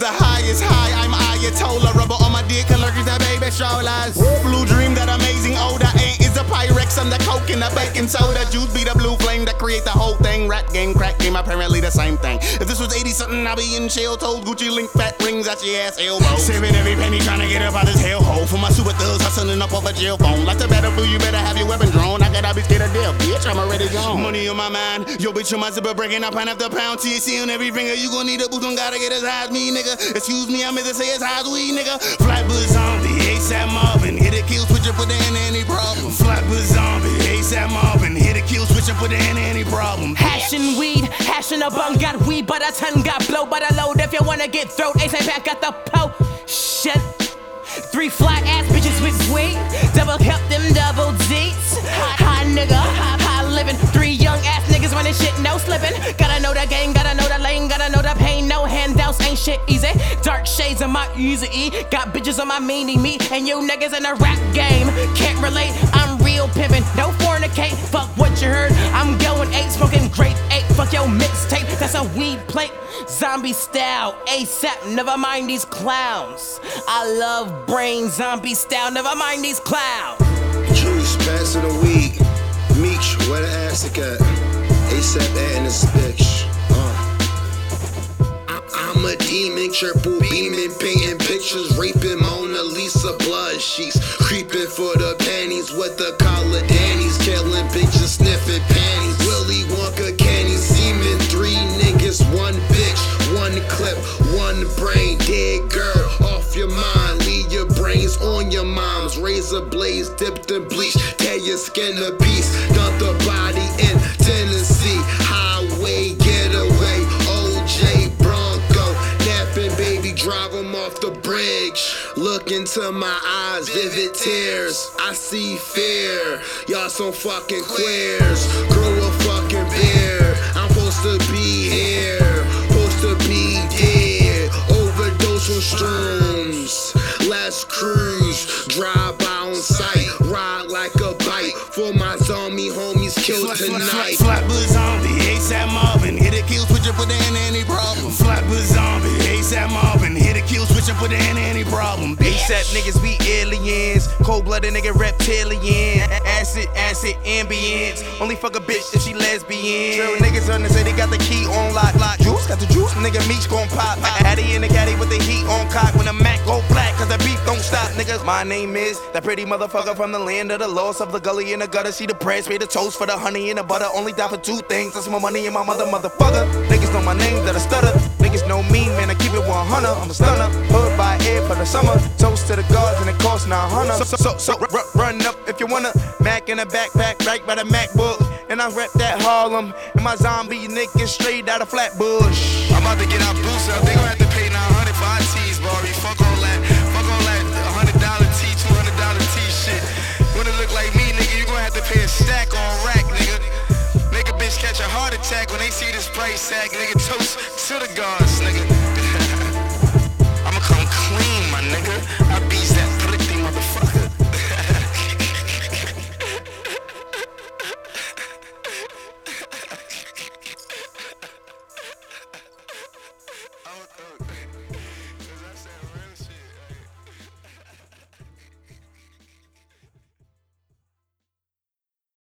the highest high. I'm Ayatollah, rubber on my dick, allergic to baby strollers. Blue dream, that amazing odor ain't is a Pyrex and the coke and the baking soda. Juice be the blue flame that create the whole thing. Rap game, crack game, apparently the same thing. If this was 80 something, I'll be in shell toes, Gucci link, fat rings at your ass elbow. Saving every penny trying to get up out this hellhole. For my super thugs hustling up off a jail phone. Like the battlefield, you better have your weapon drawn. I gotta be scared of death, bitch, I'm already gone. Money on my mind, yo bitch on my zipper breaking up pound after pound. THC on every finger, you gon' need a boost, don't gotta get as high as me, nigga. Excuse me, I meant to say as high as we, nigga. Flatbush zombie, ASAP Marvin, hit a kill switch and put the end to any problem. Flatbush zombie, ASAP Marvin, hit a kill switch and put the end to any problem. Hashing weed, hashing a bum, got weed, but a ton got blow, but a load if you wanna get throat. ASAP back got the po. Shit. 3 fly ass bitches with weed, double cup them double D's. High nigga, high living. 3 young ass niggas running shit, no slipping. Gotta know the game, gotta know the lane, gotta know the pain. No handouts, ain't shit easy. Dark shades on my easy E. Got bitches on my meanie me, and you niggas in the rap game can't relate. I'm real pimpin', no fornicate. Fuck what you heard. I'm going 8, smoking grape 8. Fuck your mixtape, that's a weed plate. Zombie style, ASAP. Never mind these clowns. I love brain, zombie style. Never mind these clowns. Juice, passing the weed. Meech, where the ass at? ASAP adding this bitch. I'm a demon, triple beaming, painting pictures, raping Mona Lisa blood sheets, creeping for the panties with the collar Danny's, killing bitches, sniffing panties. Willy Wonka, candy, semen, 3 niggas, 1 bitch, 1 clip, 1 brain, dead girl, off your mind, leave your brains on your mom's. Razor blades dipped in bleach, tear your skin to piece, dump the body in Tennessee, highway getaway, OJ Bronco, napping baby, drive him off the bridge. Look into my eyes, vivid tears, I see fear. Y'all some fucking queers, grow a fucking beard. I'm supposed to be here, supposed to be dead. Overdose on shrooms, let's cruise, drive by on sight, ride like a bite. For my zombie homies killed tonight. Flatbush zombie, ASAP Marvin, hit a kill switch and put the end to any problem. Flatbush zombie, ASAP Marvin, hit a kill switch and put the end to any problem. ASAP niggas be aliens, cold-blooded nigga reptilian. Acid, ambience. Only fuck a bitch if she lesbian. Real niggas on the say they got the key on lock. Juice got the juice, nigga Meech gon' pop. Addy in the caddy with the heat on cock. When the Mac go black, cause the beef don't stop, niggas. My name is that pretty motherfucker from the land of the lost of the gully in the gutter. See the bread, spray the toast for the honey and the butter. Only die for 2 things, that's my money and my motherfucker. Niggas know my name, that I stutter. Niggas know me, man, I keep it 100. I'm a stunner, hood by air for the summer. Toast to the gods and it costs 900. So run up if you wanna. Mac in a backpack, right by the MacBook. And I rep that Harlem. And my zombie niggas straight out of Flatbush. I'm about to get our boots up. They gon' have to pay 900 for our tees, Barbie. Fuck all that $100 tee, $200 tee shit. When it look like me, nigga, you gon' have to pay a stack on rack, nigga. Make a bitch catch a heart attack when they see this price tag, nigga. Toast to the gods, nigga. I'ma come clean, my nigga. I beats that pretty motherfucker. Oh.